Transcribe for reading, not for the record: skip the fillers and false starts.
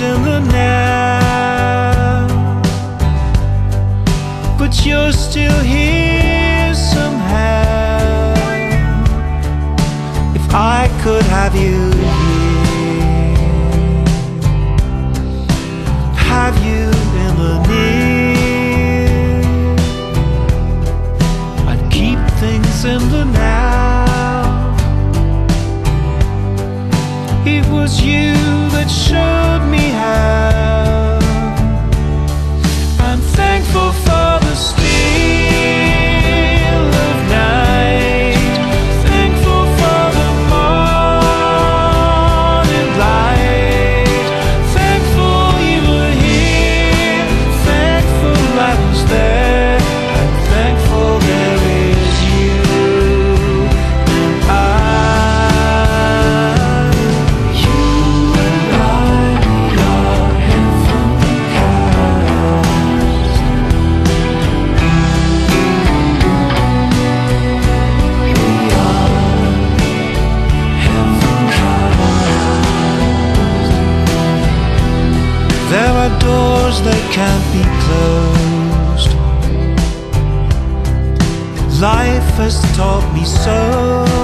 in the now, but you're still here somehow. If I could have you here, have you in the near, I'd keep things in the now. It was you that showed me how. I'm thankful for the still of night, thankful for the morning light, thankful you were here, thankful I was there, I'm thankful there is you and I. There are doors that can't be closed. Life has taught me so.